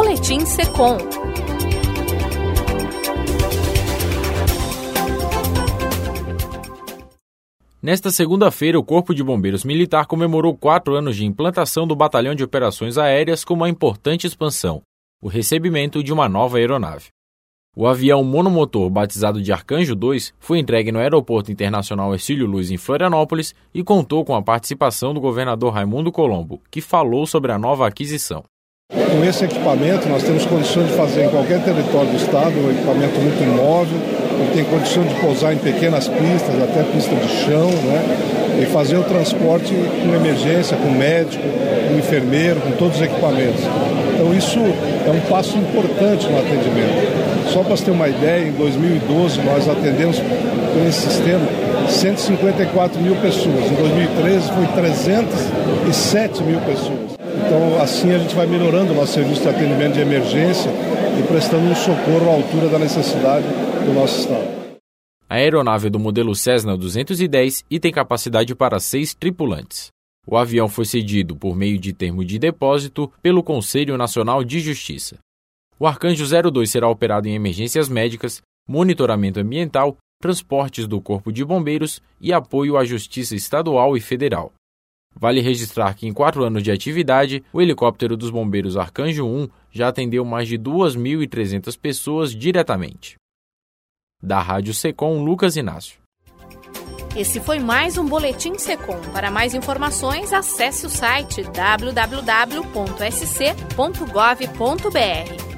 Boletim Secom. Nesta segunda-feira, o Corpo de Bombeiros Militar comemorou 4 anos de implantação do Batalhão de Operações Aéreas com uma importante expansão, o recebimento de uma nova aeronave. O avião monomotor, batizado de Arcanjo II, foi entregue no Aeroporto Internacional Hercílio Luz, em Florianópolis, e contou com a participação do governador Raimundo Colombo, que falou sobre a nova aquisição. Com esse equipamento, nós temos condições de fazer em qualquer território do estado, um equipamento muito móvel, ele tem condição de pousar em pequenas pistas, até pista de chão, e fazer o transporte com emergência, com médico, com enfermeiro, com todos os equipamentos. Então isso é um passo importante no atendimento. Só para você ter uma ideia, em 2012 nós atendemos com esse sistema 154 mil pessoas. Em 2013 foi 307 mil pessoas. Então assim a gente vai melhorando o nosso serviço de atendimento de emergência e prestando um socorro à altura da necessidade do nosso estado. A aeronave é do modelo Cessna 210 e tem capacidade para 6 tripulantes. O avião foi cedido por meio de termo de depósito pelo Conselho Nacional de Justiça. O Arcanjo 02 será operado em emergências médicas, monitoramento ambiental, transportes do Corpo de Bombeiros e apoio à Justiça Estadual e Federal. Vale registrar que em 4 anos de atividade, o helicóptero dos bombeiros Arcanjo 1 já atendeu mais de 2.300 pessoas diretamente. Da Rádio Secom, Lucas Inácio. Esse foi mais um Boletim Secom. Para mais informações, acesse o site www.sc.gov.br.